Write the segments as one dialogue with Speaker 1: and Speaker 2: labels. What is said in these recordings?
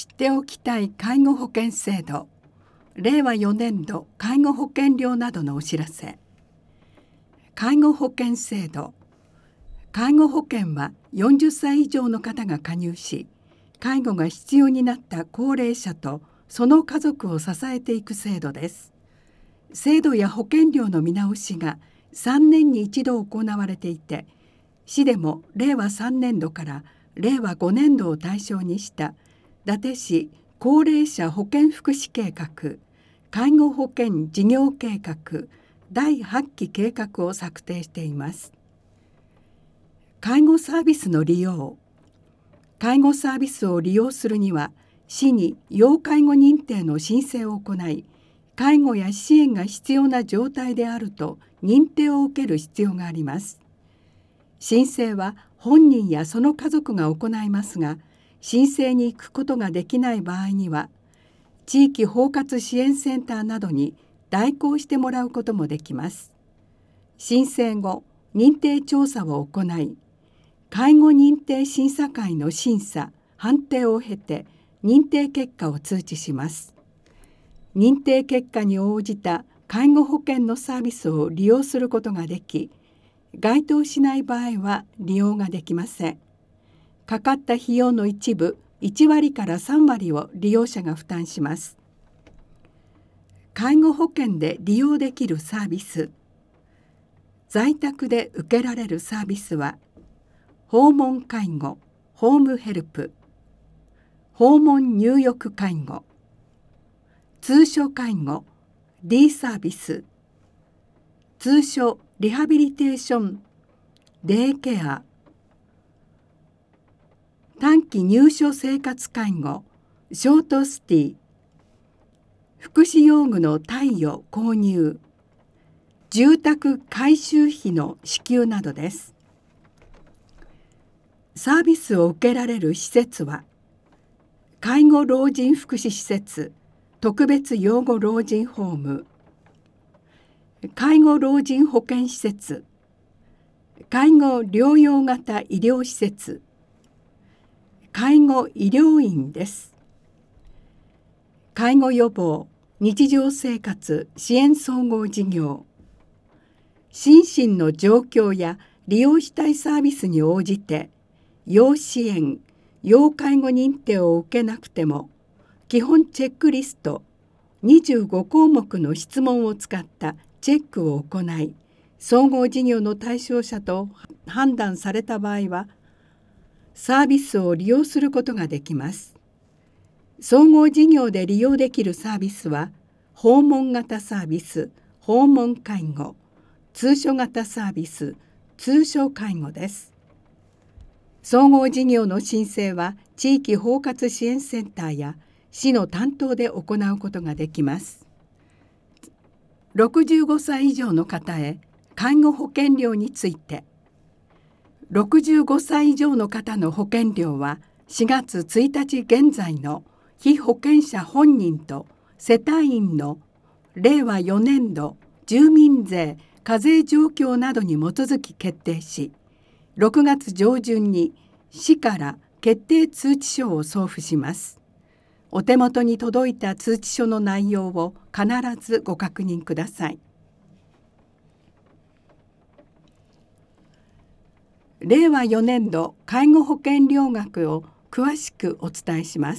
Speaker 1: 知っておきたい介護保険制度、令和4年度介護保険料などのお知らせ。介護保険制度。介護保険は40歳以上の方が加入し、介護が必要になった高齢者とその家族を支えていく制度です。制度や保険料の見直しが3年に1度行われていて、市でも令和3年度から令和5年度を対象にした伊達市高齢者保健福祉計画、介護保険事業計画第8期計画を策定しています。介護サービスの利用。介護サービスを利用するには、市に要介護認定の申請を行い、介護や支援が必要な状態であると認定を受ける必要があります。申請は本人やその家族が行いますが、申請に行くことができない場合には、地域包括支援センターなどに代行してもらうこともできます。申請後、認定調査を行い、介護認定審査会の審査・判定を経て認定結果を通知します。認定結果に応じた介護保険のサービスを利用することができ、該当しない場合は利用ができません。かかった費用の一部1割から3割を利用者が負担します。介護保険で利用できるサービス。在宅で受けられるサービスは、訪問介護、ホームヘルプ、訪問入浴介護、通所介護、D サービス、通所リハビリテーション、デイケア、短期入所生活介護、ショートステイ、福祉用具の貸与購入、住宅改修費の支給などです。サービスを受けられる施設は、介護老人福祉施設、特別養護老人ホーム、介護老人保健施設、介護療養型医療施設、介護医療院です。介護予防、日常生活支援総合事業。心身の状況や利用したいサービスに応じて、要支援・要介護認定を受けなくても、基本チェックリスト25項目の質問を使ったチェックを行い、総合事業の対象者と判断された場合は、サービスを利用することができます。総合事業で利用できるサービスは、訪問型サービス、訪問介護、通所型サービス、通所介護です。総合事業の申請は地域包括支援センターや市の担当で行うことができます。65歳以上の方へ介護保険料について。65歳以上の方の保険料は4月1日現在の被保険者本人と世帯員の令和4年度住民税課税状況などに基づき決定し、6月上旬に市から決定通知書を送付します。お手元に届いた通知書の内容を必ずご確認ください。令和4年度介護保険料額を詳しくお伝えします。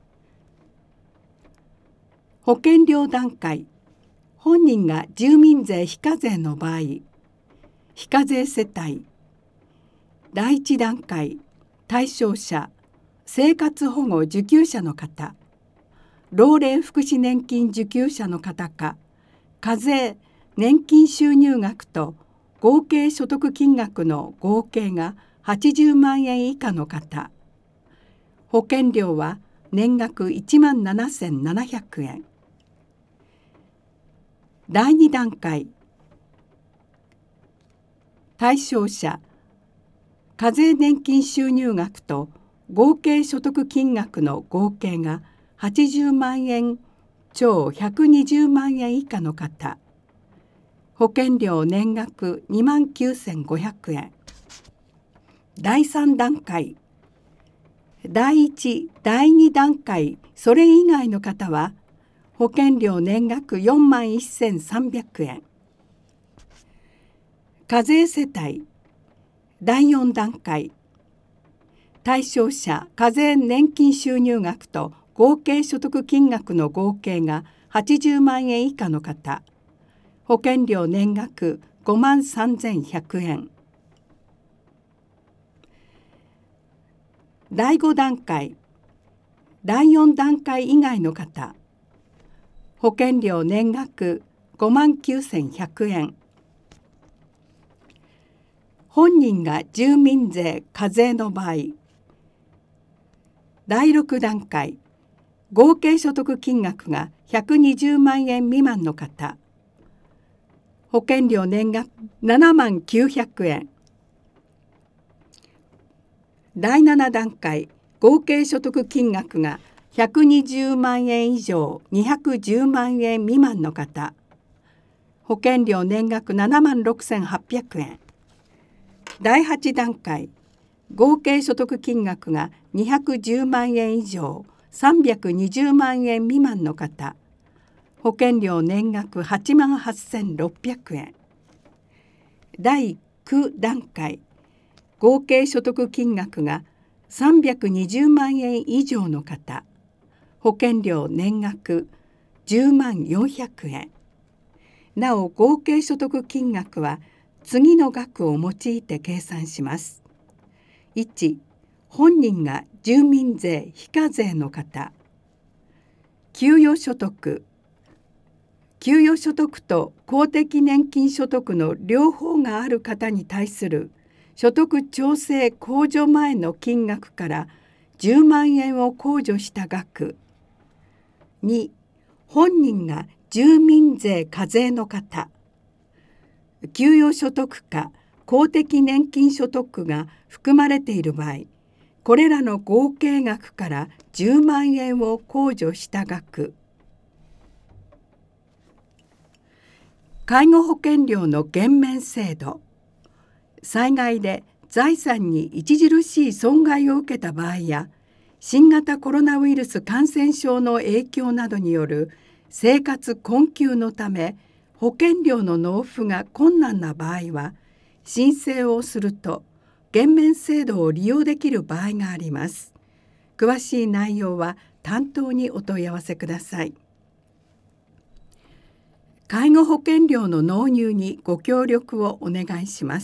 Speaker 1: 保険料段階。本人が住民税非課税の場合、非課税世帯。第1段階、対象者、生活保護受給者の方、老齢福祉年金受給者の方か、課税、年金収入額と合計所得金額の合計が80万円以下の方。保険料は年額17,700円。第2段階、対象者、課税年金収入額と合計所得金額の合計が80万円超120万円以下の方。保険料年額29,500円。第3段階、 第1、第2段階それ以外の方は保険料年額41,300円。課税世帯第4段階対象者課税年金収入額と合計所得金額の合計が80万円以下の方、保険料年額53,100円。第5段階第4段階以外の方、保険料年額59,100円。本人が住民税課税の場合、第6段階合計所得金額が120万円未満の方、保険料年額79,000円。第7段階合計所得金額が120万円以上210万円未満の方、保険料年額76,800円。第8段階合計所得金額が210万円以上320万円未満の方、保険料年額88,600円。第9段階合計所得金額が320万円以上の方、保険料年額104,000円。なお合計所得金額は次の額を用いて計算します。1、本人が住民税非課税の方、給与所得と公的年金所得の両方がある方に対する所得調整控除前の金額から10万円を控除した額。2、本人が住民税課税の方、給与所得か公的年金所得が含まれている場合、これらの合計額から10万円を控除した額。介護保険料の減免制度。災害で財産に著しい損害を受けた場合や、新型コロナウイルス感染症の影響などによる生活困窮のため保険料の納付が困難な場合は、申請をすると減免制度を利用できる場合があります。詳しい内容は担当にお問い合わせください。介護保険料の納入にご協力をお願いします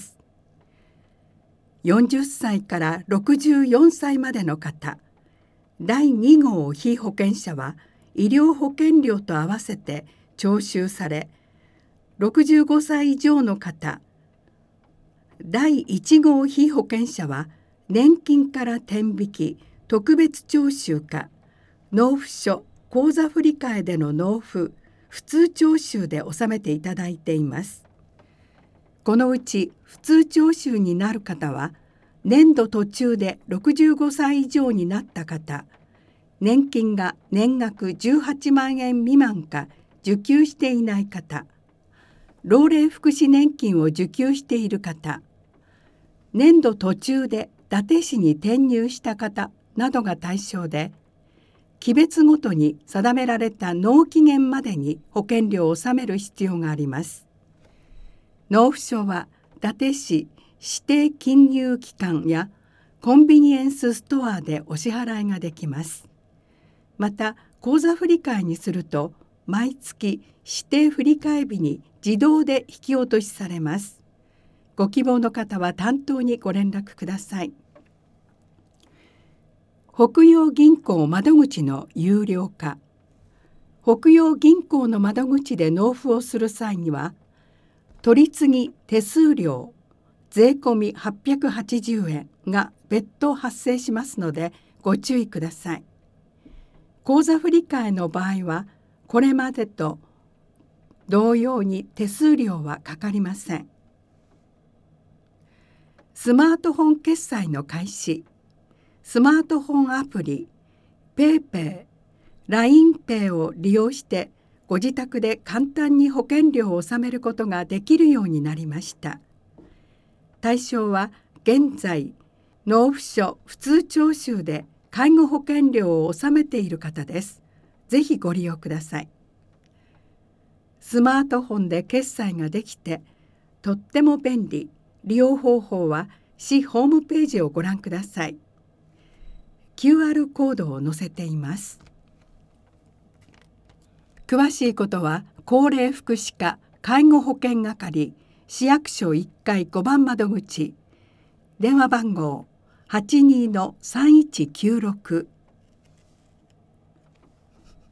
Speaker 1: 。40歳から64歳までの方、第2号被保険者は医療保険料と合わせて徴収され、65歳以上の方、第1号被保険者は年金から天引き特別徴収か納付書口座振替での納付普通徴収で納めていただいています。このうち普通徴収になる方は年度途中で65歳以上になった方、年金が年額18万円未満か受給していない方、老齢福祉年金を受給している方、年度途中で伊達市に転入した方などが対象で、期別ごとに定められた納期限までに保険料を納める必要があります。納付書は伊達市指定金融機関やコンビニエンスストアでお支払いができます。また口座振替にすると毎月指定振替日に自動で引き落としされます。ご希望の方は担当にご連絡ください。北洋銀行窓口の有料化。北洋銀行の窓口で納付をする際には、取次手数料税込み880円が別途発生しますのでご注意ください。口座振替の場合はこれまでと同様に手数料はかかりません。スマートフォン決済の開始。スマートフォンアプリ PayPay、LINEPay を利用してご自宅で簡単に保険料を納めることができるようになりました。対象は現在納付書普通徴収で介護保険料を納めている方です。ぜひご利用ください。スマートフォンで決済ができてとっても便利。利用方法は市ホームページをご覧ください。QR コードを載せています。詳しいことは高齢福祉課介護保険係市役所1階5番窓口、電話番号82-3196